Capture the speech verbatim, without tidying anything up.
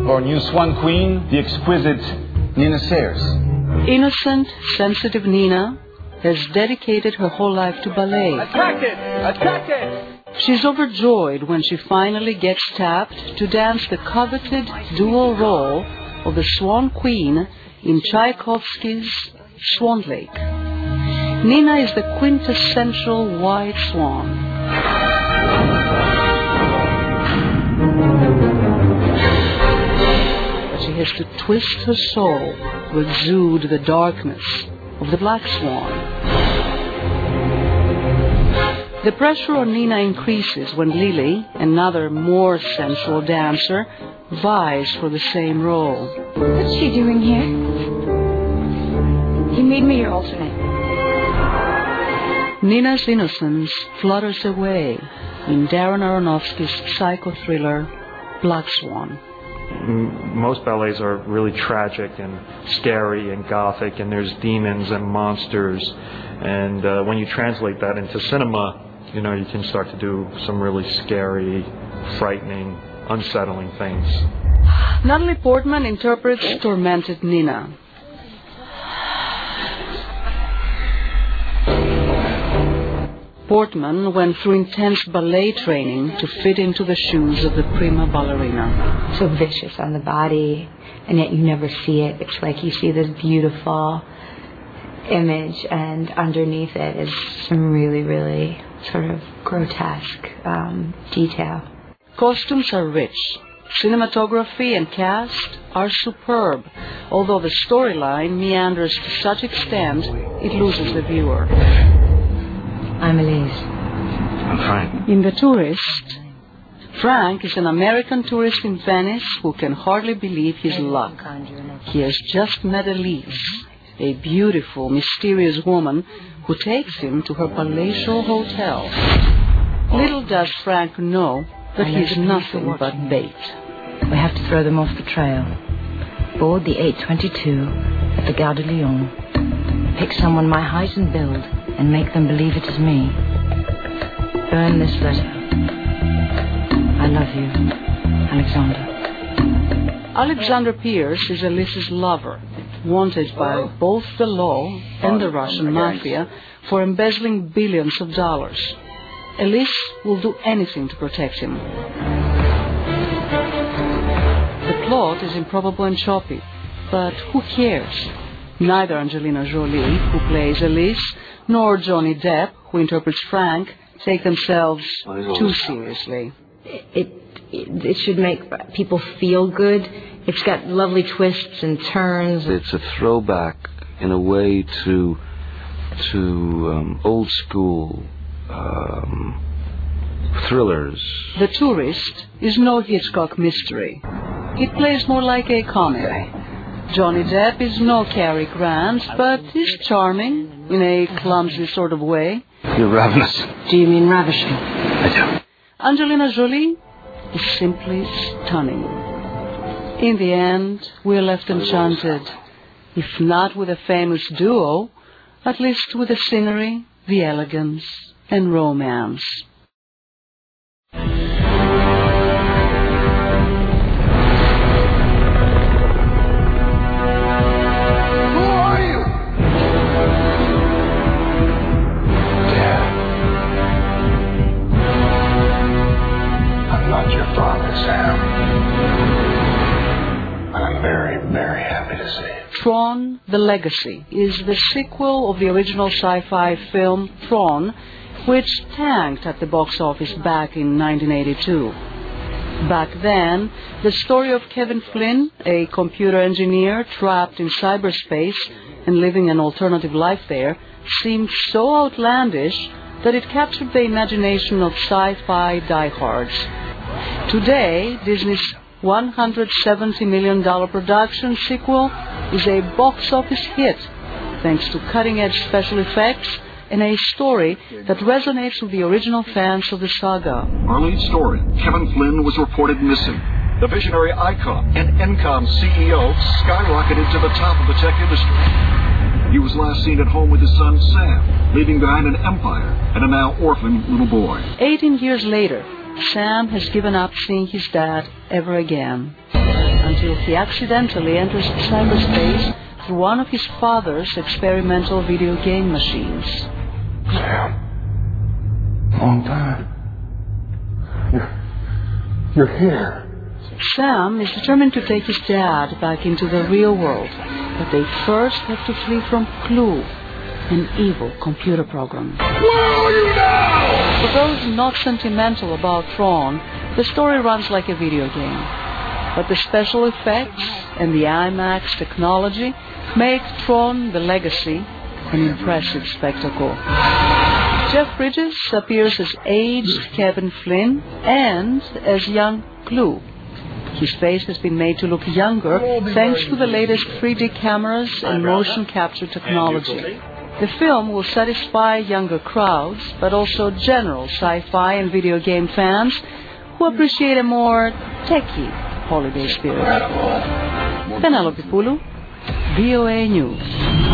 of our new Swan Queen, the exquisite Nina Sayers. Innocent, sensitive Nina has dedicated her whole life to ballet. Attack it! Attack it! She's overjoyed when she finally gets tapped to dance the coveted dual role of the Swan Queen in Tchaikovsky's Swan Lake. Nina is the quintessential white swan. But she has to twist her soul to exude the darkness of the black swan. The pressure on Nina increases when Lily, another more sensual dancer, vies for the same role. What's she doing here? You made me your alternate. Nina's innocence flutters away in Darren Aronofsky's psycho-thriller Black Swan. Most ballets are really tragic and scary and gothic, and there's demons and monsters. And uh, when you translate that into cinema, you know, you can start to do some really scary, frightening, unsettling things. Natalie Portman interprets tormented Nina. Portman went through intense ballet training to fit into the shoes of the prima ballerina. So vicious on the body, and yet you never see it. It's like you see this beautiful image, and underneath it is some really, really sort of grotesque um, detail. Costumes are rich. Cinematography and cast are superb, although the storyline meanders to such extent it loses the viewer. I'm Elise. I'm Frank. In The Tourist, Frank is an American tourist in Venice who can hardly believe his luck. He has just met Elise, a beautiful, mysterious woman who takes him to her palatial hotel. Little does Frank know that he's nothing but bait. We have to throw them off the trail. Board the eight twenty-two at the Gare de Lyon. Pick someone my height and build and make them believe it is me. Burn this letter. I love you, Alexander. Alexander Pierce is Elise's lover, wanted by both the law and the Russian mafia for embezzling billions of dollars. Elise will do anything to protect him. The plot is improbable and choppy, but who cares? Neither Angelina Jolie, who plays Elise, nor Johnny Depp, who interprets Frank, take themselves too seriously. It, it, it should make people feel good. It's got lovely twists and turns. It's a throwback, in a way, to to um, old school um, thrillers. The Tourist is no Hitchcock mystery. It plays more like a comedy. Johnny Depp is no Cary Grant, but is charming in a clumsy sort of way. You're ravenous. Do you mean ravishing? I do. Angelina Jolie is simply stunning. In the end, we're left enchanted, if not with a famous duo, at least with the scenery, the elegance, and romance. Tron: The Legacy is the sequel of the original sci-fi film Tron, which tanked at the box office back in nineteen eighty-two. Back then, the story of Kevin Flynn, a computer engineer trapped in cyberspace and living an alternative life there, seemed so outlandish that it captured the imagination of sci-fi diehards. Today, Disney's one hundred seventy million dollars production sequel is a box office hit, thanks to cutting-edge special effects and a story that resonates with the original fans of the saga. Our lead story, Kevin Flynn, was reported missing. The visionary icon and Encom C E O skyrocketed to the top of the tech industry. He was last seen at home with his son Sam, leaving behind an empire and a now orphaned little boy. Eighteen years later, Sam has given up seeing his dad ever again, until he accidentally enters cyberspace through one of his father's experimental video game machines. Sam, long time. You're, you're here. Sam is determined to take his dad back into the real world, but they first have to flee from Clue, an evil computer program. Where are you now? For those not sentimental about Tron, the story runs like a video game. But the special effects and the IMAX technology make Tron: The Legacy an impressive spectacle. Jeff Bridges appears as aged Kevin Flynn and as young Clue. His face has been made to look younger thanks to the latest three D cameras and motion capture technology. The film will satisfy younger crowds, but also general sci-fi and video game fans who appreciate a more techie holiday spirit. Penelope Poulou, V O A News.